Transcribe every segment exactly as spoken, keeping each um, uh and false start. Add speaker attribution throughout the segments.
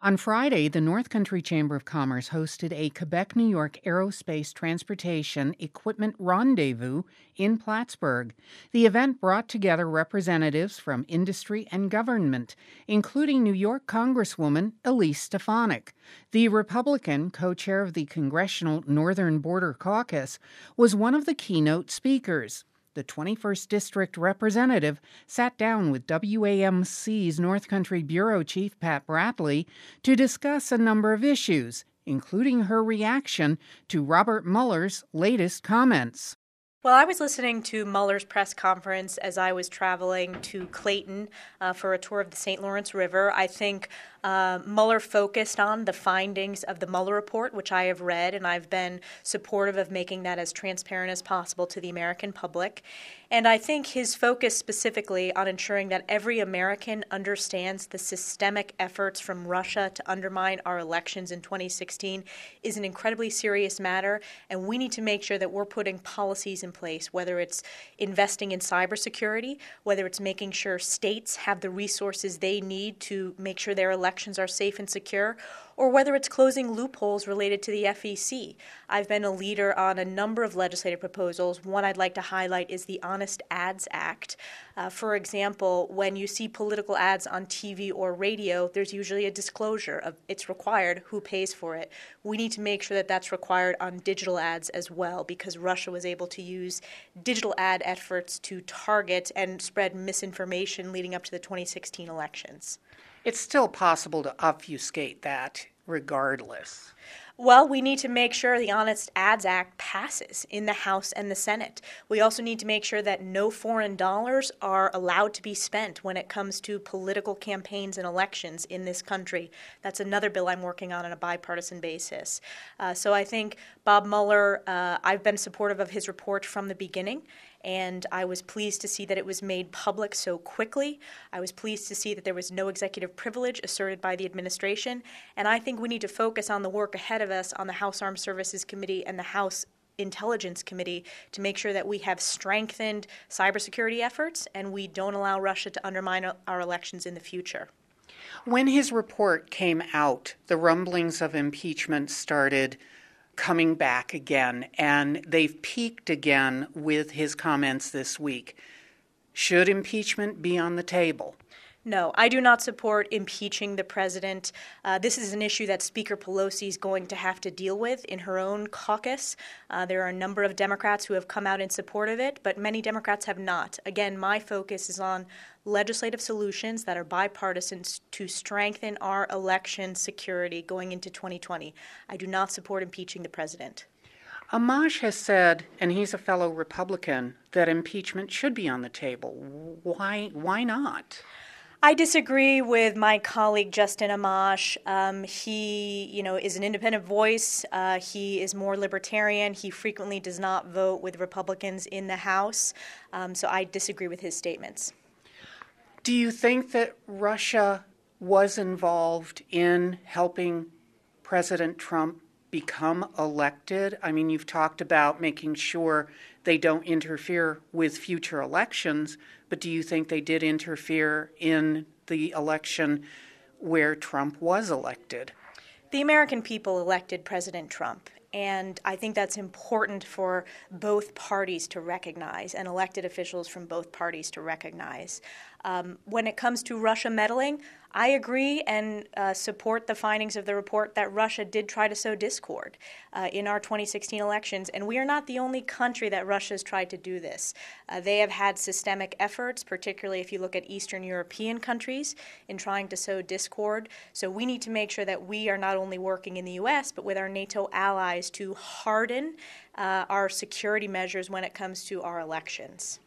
Speaker 1: On Friday, the North Country Chamber of Commerce hosted a Quebec-New York Aerospace Transportation Equipment Rendezvous in Plattsburgh. The event brought together representatives from industry and government, including New York Congresswoman Elise Stefanik. The Republican, co-chair of the Congressional Northern Border Caucus, was one of the keynote speakers. The twenty-first District representative sat down with W A M C's North Country Bureau Chief Pat Bradley to discuss a number of issues, including her reaction to Robert Mueller's latest comments.
Speaker 2: Well, I was listening to Mueller's press conference as I was traveling to Clayton uh, for a tour of the Saint Lawrence River. I think uh, Mueller focused on the findings of the Mueller report, which I have read, and I've been supportive of making that as transparent as possible to the American public. And I think his focus specifically on ensuring that every American understands the systemic efforts from Russia to undermine our elections in twenty sixteen is an incredibly serious matter, and we need to make sure that we're putting policies in place, whether it's investing in cybersecurity, whether it's making sure states have the resources they need to make sure their elections are safe and secure, or whether it's closing loopholes related to the F E C. I've been a leader on a number of legislative proposals. One I'd like to highlight is the Honest Ads Act. Uh, for example, when you see political ads on T V or radio, there's usually a disclosure of it's required, who pays for it. We need to make sure that that's required on digital ads as well, because Russia was able to use digital ad efforts to target and spread misinformation leading up to the twenty sixteen elections.
Speaker 1: It's still possible to obfuscate that regardless.
Speaker 2: Well, we need to make sure the Honest Ads Act passes in the House and the Senate. We also need to make sure that no foreign dollars are allowed to be spent when it comes to political campaigns and elections in this country. That's another bill I'm working on on a bipartisan basis. Uh, so I think Bob Mueller, uh, I've been supportive of his report from the beginning, and I was pleased to see that it was made public so quickly. I was pleased to see that there was no executive privilege asserted by the administration, and I think we need to focus on the work ahead of us on the House Armed Services Committee and the House Intelligence Committee to make sure that we have strengthened cybersecurity efforts and we don't allow Russia to undermine our elections in the future.
Speaker 1: When his report came out, the rumblings of impeachment started coming back again, and they've peaked again with his comments this week. Should impeachment be on the table?
Speaker 2: No, I do not support impeaching the president. Uh, this is an issue that Speaker Pelosi is going to have to deal with in her own caucus. Uh, there are a number of Democrats who have come out in support of it, but many Democrats have not. Again, my focus is on legislative solutions that are bipartisan to strengthen our election security going into twenty twenty. I do not support impeaching the president.
Speaker 1: Amash has said, and he's a fellow Republican, that impeachment should be on the table. Why, why not?
Speaker 2: I disagree with my colleague Justin Amash. Um, he, you know, is an independent voice. Uh, he is more libertarian. He frequently does not vote with Republicans in the House. Um, so I disagree with his statements.
Speaker 1: Do you think that Russia was involved in helping President Trump become elected? I mean, you've talked about making sure they don't interfere with future elections, but do you think they did interfere in the election where Trump was elected?
Speaker 2: The American people elected President Trump, and I think that's important for both parties to recognize and elected officials from both parties to recognize. Um, when it comes to Russia meddling, I agree and uh, support the findings of the report that Russia did try to sow discord uh, in our twenty sixteen elections, and we are not the only country that Russia has tried to do this. Uh, they have had systemic efforts, particularly if you look at Eastern European countries, in trying to sow discord. So we need to make sure that we are not only working in the U S, but with our NATO allies to harden uh, our security measures when it comes to our elections.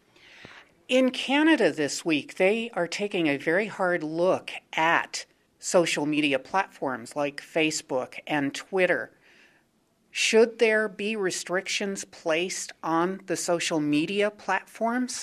Speaker 1: In Canada this week, they are taking a very hard look at social media platforms like Facebook and Twitter. Should there be restrictions placed on the social media platforms?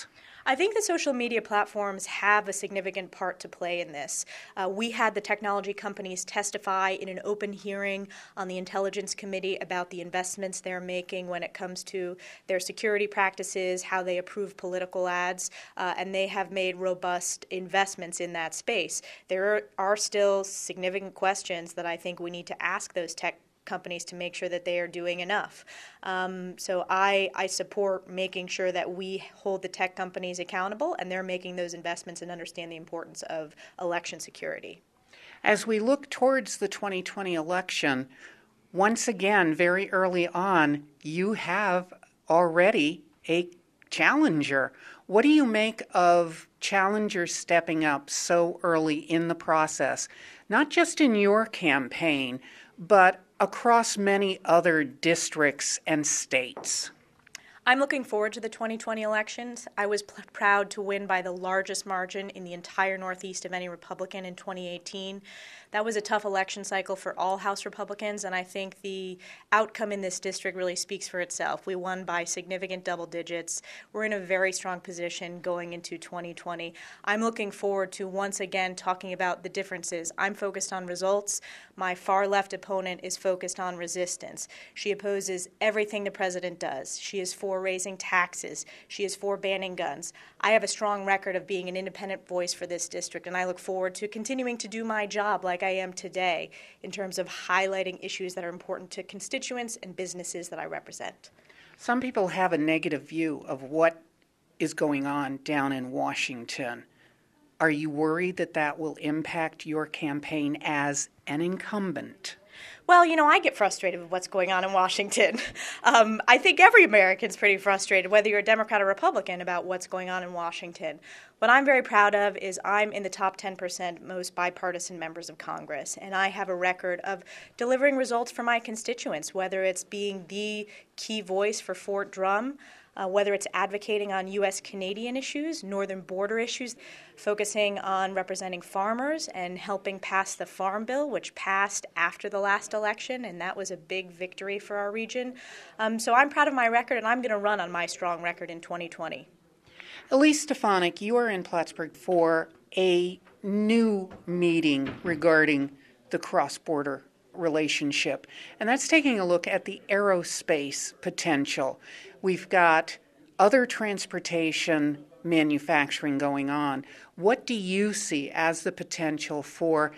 Speaker 2: I think the social media platforms have a significant part to play in this. Uh, we had the technology companies testify in an open hearing on the Intelligence Committee about the investments they're making when it comes to their security practices, how they approve political ads, uh, and they have made robust investments in that space. There are, are still significant questions that I think we need to ask those tech companies to make sure that they are doing enough. Um, so I, I support making sure that we hold the tech companies accountable and they're making those investments and understand the importance of election security.
Speaker 1: As we look towards the twenty twenty election, once again, very early on, you have already a challenger. What do you make of challengers stepping up so early in the process, not just in your campaign, but across many other districts and states?
Speaker 2: I'm looking forward to the twenty twenty elections. I was pl- proud to win by the largest margin in the entire Northeast of any Republican in twenty eighteen. That was a tough election cycle for all House Republicans, and I think the outcome in this district really speaks for itself. We won by significant double digits. We're in a very strong position going into twenty twenty. I'm looking forward to once again talking about the differences. I'm focused on results. My far-left opponent is focused on resistance. She opposes everything the president does. She is for raising taxes. She is for banning guns. I have a strong record of being an independent voice for this district, and I look forward to continuing to do my job like I am today in terms of highlighting issues that are important to constituents and businesses that I represent.
Speaker 1: Some people have a negative view of what is going on down in Washington. Are you worried that that will impact your campaign as an incumbent?
Speaker 2: Well, you know, I get frustrated with what's going on in Washington. Um, I think every American's pretty frustrated, whether you're a Democrat or Republican, about what's going on in Washington. What I'm very proud of is I'm in the top ten percent most bipartisan members of Congress, and I have a record of delivering results for my constituents, whether it's being the key voice for Fort Drum, Uh, whether it's advocating on U S Canadian issues, northern border issues, focusing on representing farmers and helping pass the Farm Bill, which passed after the last election, and that was a big victory for our region. Um, so I'm proud of my record, and I'm going to run on my strong record in twenty twenty.
Speaker 1: Elise Stefanik, you are in Plattsburgh for a new meeting regarding the cross-border relationship, and that's taking a look at the aerospace potential. We've got other transportation manufacturing going on. What do you see as the potential for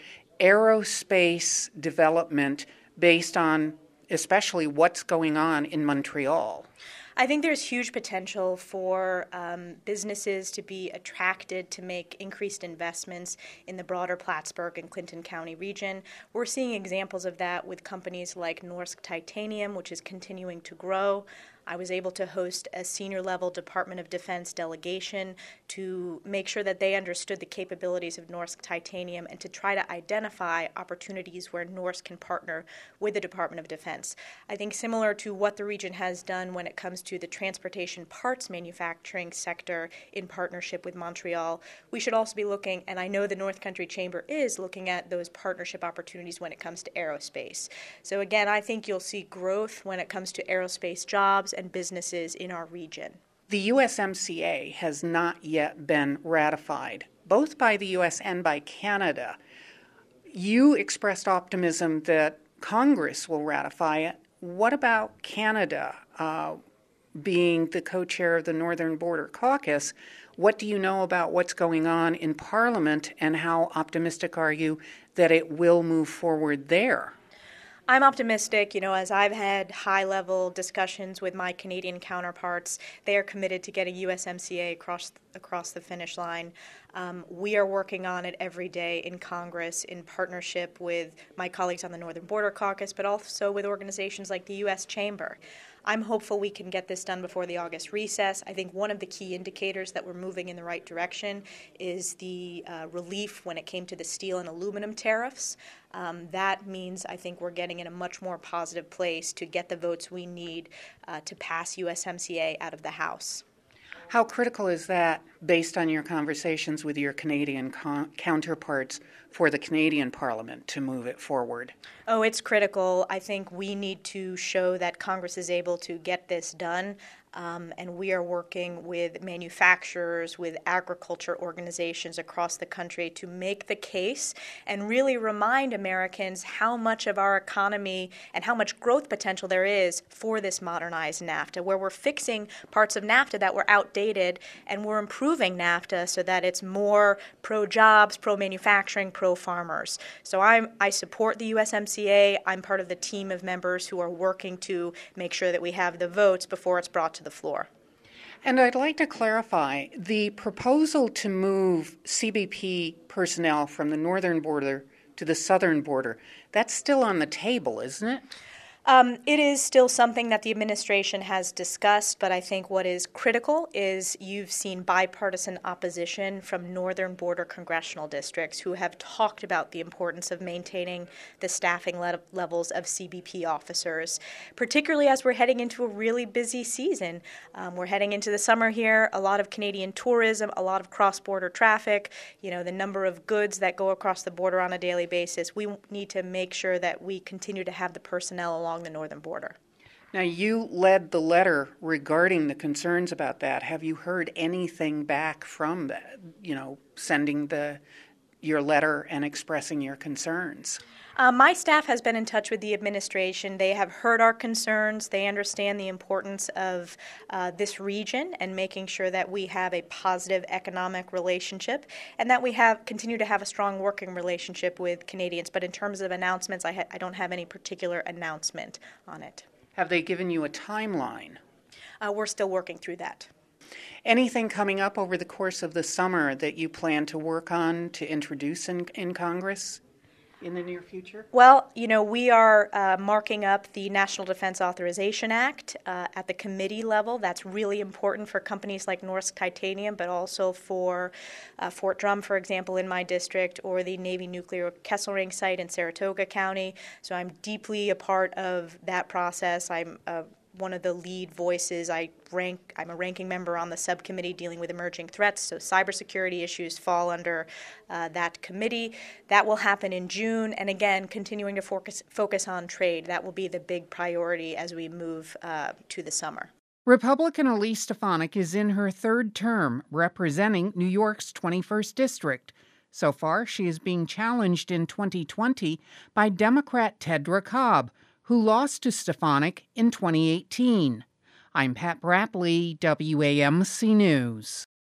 Speaker 1: aerospace development based on especially what's going on in Montreal?
Speaker 2: I think there's huge potential for um, businesses to be attracted to make increased investments in the broader Plattsburgh and Clinton County region. We're seeing examples of that with companies like Norsk Titanium, which is continuing to grow. I was able to host a senior-level Department of Defense delegation to make sure that they understood the capabilities of Norsk Titanium and to try to identify opportunities where Norsk can partner with the Department of Defense. I think similar to what the region has done when it comes to the transportation parts manufacturing sector in partnership with Montreal, we should also be looking, and I know the North Country Chamber is looking at those partnership opportunities when it comes to aerospace. So again, I think you'll see growth when it comes to aerospace jobs and businesses in our region.
Speaker 1: The U S M C A has not yet been ratified, both by the U S and by Canada. You expressed optimism that Congress will ratify it. What about Canada, uh, being the co-chair of the Northern Border Caucus? What do you know about what's going on in Parliament, and how optimistic are you that it will move forward there?
Speaker 2: I'm optimistic. You know, as I've had high-level discussions with my Canadian counterparts, they are committed to getting U S M C A across across the finish line. Um, we are working on it every day in Congress in partnership with my colleagues on the Northern Border Caucus, but also with organizations like the U S Chamber. I'm hopeful we can get this done before the August recess. I think one of the key indicators that we're moving in the right direction is the uh, relief when it came to the steel and aluminum tariffs. Um, that means I think we're getting in a much more positive place to get the votes we need uh, to pass U S M C A out of the House.
Speaker 1: How critical is that, based on your conversations with your Canadian con- counterparts, for the Canadian Parliament to move it forward?
Speaker 2: Oh, it's critical. I think we need to show that Congress is able to get this done. um, and we are working with manufacturers, with agriculture organizations across the country to make the case and really remind Americans how much of our economy and how much growth potential there is for this modernized NAFTA, where we're fixing parts of NAFTA that were outdated and we're improving NAFTA so that it's more pro-jobs, pro-manufacturing, pro-farmers. So I'm, I support the U S M C A. I'm part of the team of members who are working to make sure that we have the votes before it's brought to the floor.
Speaker 1: And I'd like to clarify, the proposal to move C B P personnel from the northern border to the southern border, that's still on the table, isn't it?
Speaker 2: Um, it is still something that the administration has discussed, but I think what is critical is you've seen bipartisan opposition from northern border congressional districts who have talked about the importance of maintaining the staffing le- levels of C B P officers, particularly as we're heading into a really busy season. Um, we're heading into the summer here, a lot of Canadian tourism, a lot of cross-border traffic, you know, the number of goods that go across the border on a daily basis. We need to make sure that we continue to have the personnel along the northern border.
Speaker 1: Now, you led the letter regarding the concerns about that. Have you heard anything back from that, you know, sending the your letter and expressing your concerns?
Speaker 2: Uh, my staff has been in touch with the administration. They have heard our concerns. They understand the importance of uh, this region and making sure that we have a positive economic relationship and that we have continue to have a strong working relationship with Canadians. But in terms of announcements, I, ha- I don't have any particular announcement on it.
Speaker 1: Have they given you a timeline?
Speaker 2: Uh, we're still working through that.
Speaker 1: Anything coming up over the course of the summer that you plan to work on to introduce in, in Congress in the near future?
Speaker 2: Well, you know, we are uh, marking up the National Defense Authorization Act uh, at the committee level. That's really important for companies like Norsk Titanium, but also for uh, Fort Drum, for example, in my district, or the Navy Nuclear Kesselring site in Saratoga County. So I'm deeply a part of that process. I'm uh, one of the lead voices. I rank, I'm a ranking member on the subcommittee dealing with emerging threats, so cybersecurity issues fall under uh, that committee. That will happen in June, and again, continuing to focus, focus on trade. That will be the big priority as we move uh, to the summer.
Speaker 1: Republican Elise Stefanik is in her third term representing New York's twenty-first District. So far, she is being challenged in twenty twenty by Democrat Tedra Cobb, who lost to Stefanik in twenty eighteen. I'm Pat Bratley, W A M C News.